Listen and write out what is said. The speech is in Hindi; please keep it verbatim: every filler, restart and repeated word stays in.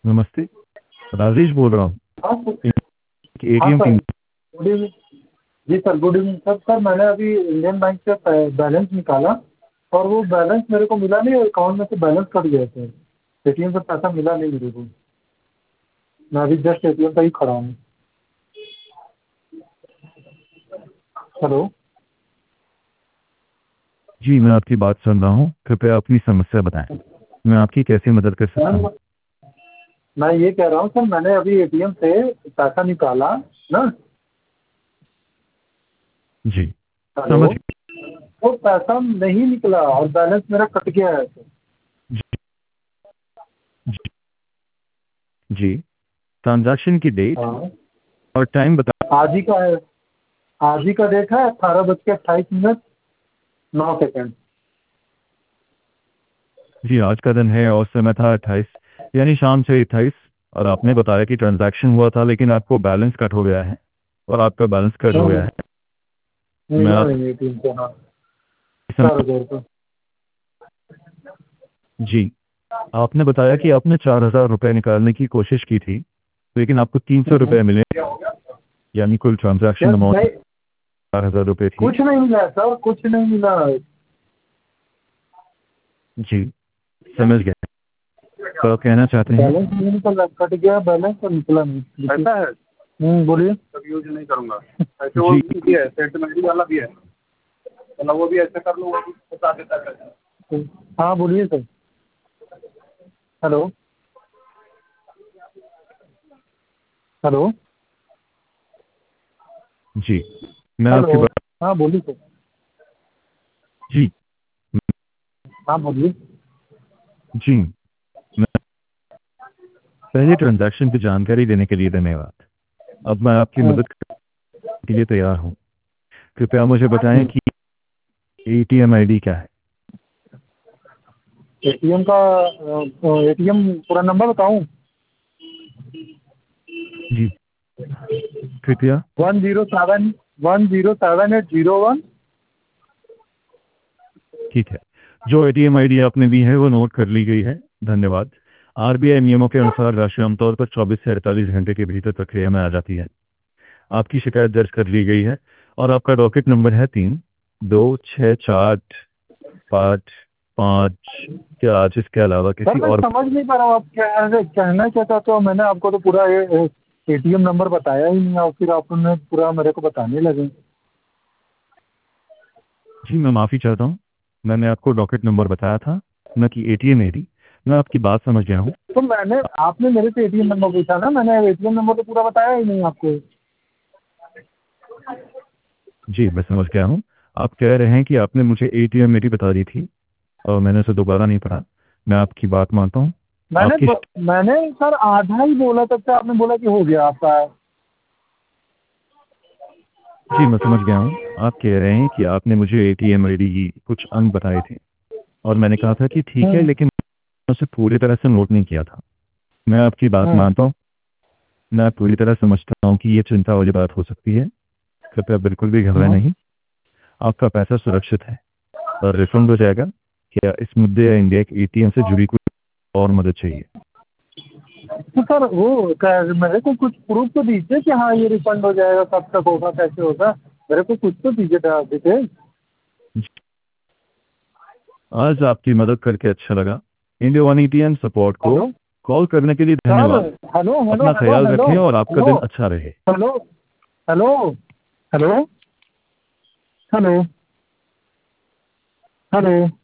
नमस्ते। राजेश बोल रहा हूँ हाँ सर। हाँ ATM sir, team. Good evening. जी sir, good evening sir. Sir मैंने अभी इंडियन बैंक से बैलेंस निकाला और वो बैलेंस मेरे को मिला नहीं, अकाउंट में से बैलेंस कट गया सर। एटीएम से पैसा मिला नहीं मेरे को। मैं अभी जस्ट एटीएम पर ही खड़ा हूँ। हेलो। जी मैं आपकी बात सुन रहा हूँ, कृपया अपनी समस्या बताएं। मैं आपकी कैसे मदद कर सकता सर हूँ? मैं ये कह रहा हूँ सर, मैंने अभी एटीएम से पैसा निकाला ना। जी हेलो। समझ। वो पैसा नहीं निकला और बैलेंस मेरा कट गया है सर। जी जी जी ट्रांजैक्शन की डेट हाँ, और टाइम बता। आज ही का है। आज ही का डेट है अठारह बज के अट्ठाईस मिनट नौ सेकंड। जी आज का दिन है और समय था अट्ठाईस, यानी शाम से अट्ठाईस। और आपने बताया कि ट्रांजैक्शन हुआ था लेकिन आपको बैलेंस कट हो गया है और आपका बैलेंस कट हो गया है। मैं मिला आप नहीं एटीएम से। हाँ, सम... चार हजार रुपये। जी आपने बताया कि आपने चार हजार रुपये निकालने की कोशिश की थी लेकिन आपको तीन सौ रुपये मिले, यानी कुल ट्रांजैक्शन यार अमाउंट नहीं, चार हजार रुपये थी। कुछ नहीं मिला सर, कुछ नहीं मिला। जी समझ गया। तो आप कहना चाहते हैं? बैलेंस नहीं निकला, कट गया बैलेंस और निकला नहीं। ऐसा है। हम्म, बोलिए। तब यूज नहीं करूंगा। ऐसे वो जी भी है, सेटलमेंट वाला भी है, मतलब वो भी ऐसे कर लो, वो भी बता देता है। हाँ बोलिए सर। हेलो। हेलो। जी मैं आपकी हेलो। बात। हाँ बोलिए सर। जी हाँ बोलिए। जी मैं पहले ट्रांजैक्शन की जानकारी देने के लिए धन्यवाद। अब मैं आपकी हाँ, मदद करने के लिए तैयार हूँ। कृपया मुझे बताएं जी। कि एटीएम आईडी क्या है? एटीएम का एटीएम पूरा नंबर बताऊं? जी कृपया। One zero seven, one zero seven eight zero one. ठीक है, जो एटीएम आईडी आपने दी है वो नोट कर ली गई है, धन्यवाद। आरबीआई नियमों के अनुसार राशि आमतौर पर चौबीस से अड़तालीस घंटे के भीतर प्रक्रिया में आ जाती है। आपकी शिकायत दर्ज कर ली गई है और आपका डॉकेट नंबर है तीन दो छः चार पाँच पाँच। क्या आज इसके अलावा सर किसी मैं और? समझ नहीं पा रहा हूँ आप क्या ऐसे कहना क्या चाहते हो। मैंने आपको तो पूरा एटीएम नंबर बताया ही नहीं और फिर आपने पूरा मेरे को बताने लगे। जी मैं माफ़ी चाहता हूँ, मैंने आपको डॉकेट नंबर बताया था, न कि एटीएम आईडी। मैं आपकी बात समझ गया हूँ। तो मैंने आपने मेरे से एटीएम नंबर पूछा ना, मैंने एटीएम नंबर तो पूरा बताया ही नहीं आपको। जी मैं समझ गया हूँ। आप कह रहे हैं कि आपने मुझे एटीएम आईडी बता दी थी और मैंने उसे दोबारा नहीं पढ़ा। मैं आपकी बात मानता हूँ। मैंने आपकी ब- मैंने सर आधा ही बोला, तब से आपने बोला कि हो गया आपका। जी मैं समझ गया हूँ। आप कह रहे हैं कि आपने मुझे एटीएम आईडी की कुछ अंक बताए थे और मैंने कहा था कि ठीक है, हम्म। लेकिन मैंने उसे पूरी तरह से नोट नहीं किया था। मैं आपकी बात हम्म। मानता हूँ। मैं पूरी तरह समझता हूँ कि ये चिंता वाली बात हो सकती है। कृपया बिल्कुल भी घबराएं हम्म। नहीं। आपका पैसा सुरक्षित है और रिफंड हो जाएगा। क्या इस मुद्दे या इंडिया के एटीएम से जुड़ी कोई और मदद चाहिए? तो सर वो क्या, मेरे को कुछ प्रूफ तो दीजिए कि हाँ ये रिफंड हो जाएगा, कब तक होगा, कैसे होगा। मेरे को कुछ तो दीजिए डिटेल। आज आपकी मदद करके अच्छा लगा। इंडिया वन एटीएम सपोर्ट को हेलो कॉल करने के लिए सर। धन्यवाद। हेलो हेलो अपना हेलो ख्याल हेलो रखें और आपका हेलो दिन अच्छा रहे। Hello hello hello hello hello.